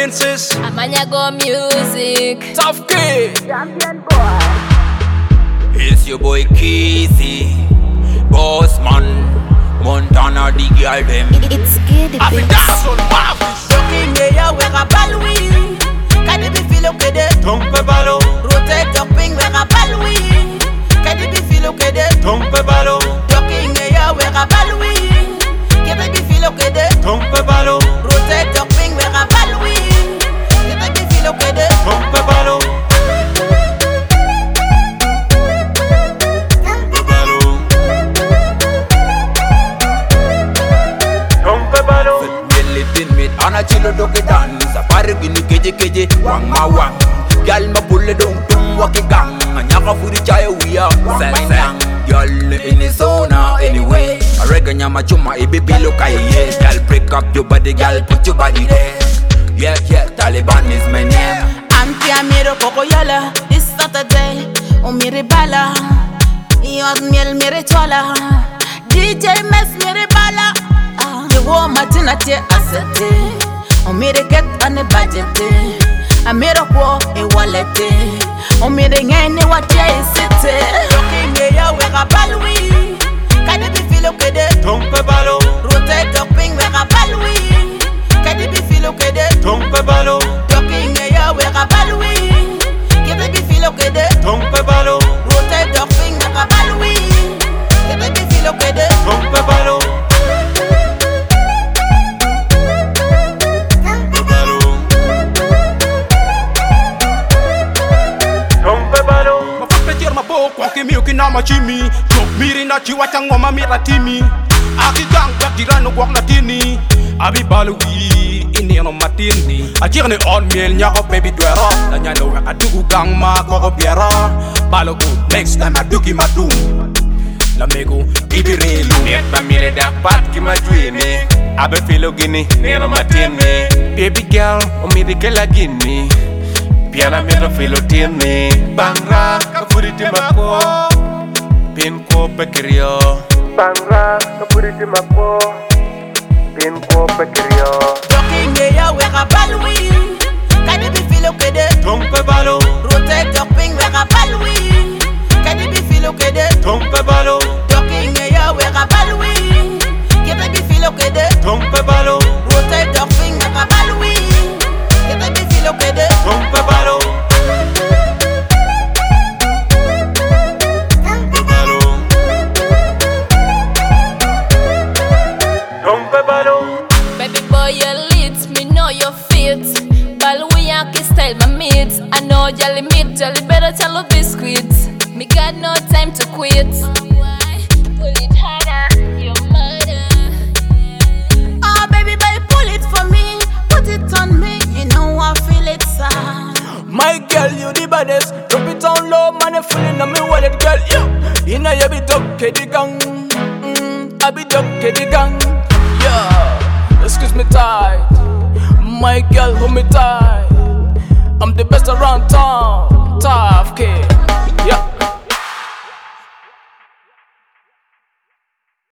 Princess. Amanyago music. Tough kid. Champion boy. It's your boy Keezy, Boss Man, Montana the girl them. It's good. I be dance on Marvis. Talking yeah, we're a balwi. Can it be feel okay there? Tompe balo, Rotate jumping, we're a balwi. Can it be feel okay there? tompe balo, Talking yeah, we're a balwi. Can it be feel okay there? tompe balo, Rotate jumping, we're a balwi. Can it be feel okay there? tompe balo. Ana chilo doke dance, apare gini keje wang ma wang. Gyal ma pulle dong tung wake gang. Nyaka furi chaya we up, sang. Gyal in the zona anyway. A rega nyama chuma ibi bilo kaye. Gyal break up your body, gyal put your body there. Yeah, Taliban is my name. Auntie Amiro Cocoyola, this Saturday, Omiri Bala, Yos Miel Miritola, DJ Mess Miribala, the war Martina Tia Asete, Omiri get on the budget, Amiro Quo, a wallet, Omiri Any what Jay City, looking here, we're a balwi, can it be feel okay there? Tompe balo, Rotate jumping, we're a balwi, can it be feel okay there? tompe balo, Talking yeah, we're a balwi. Can it be feel okay there? tompe balo, Rotate your finger, a balwi. Can it be feel okay there? tompe balo. Nama chimi, chok miri na chiwacha ngoma mira timi. Aki gang jak dirano gwak na tini. Abi balui ini no matini. Ajirne on miel nyako baby dwero. Na nyalo waka dugu gang ma koko biera. Balogu next time adugi madung. La mego ibirelu. Net ba mire da pat ki ma dreamy. Abe filo gini, neno matini. Baby girl, o mire ke la gini. Piana miro filo tini. Bangra, ka furiti mako. Pin ko pekirio. Bangra, ka furiti mako. Pin ko pekirio. Talking yeah, we're a balwi. Can it be feel okay there? Tompe balo, Rotate jumping, we're a balwi. Can it be feel okay there? tompe balo, Talking yeah, we're a balwi. Can it be feel okay there? tompe balo, Rotate jumping, we're a balwi. Can it be feel okay there? tompe balo. Baby boy, you lit, me know your fit. Balwiyaki style my meat. I know your limit, jolly better tell her biscuits. Me got no time to quit. Pull it harder, your mother. Oh baby boy, pull it for me. Put it on me, you know I feel it, sir. My girl, you the baddest. Drop it down low, man, you feeling on me wallet, girl. You know you be ducky the gang. I be ducky the gang. Yeah, excuse me tight. My girl, hold me tight. I'm the best around town. Tough kid.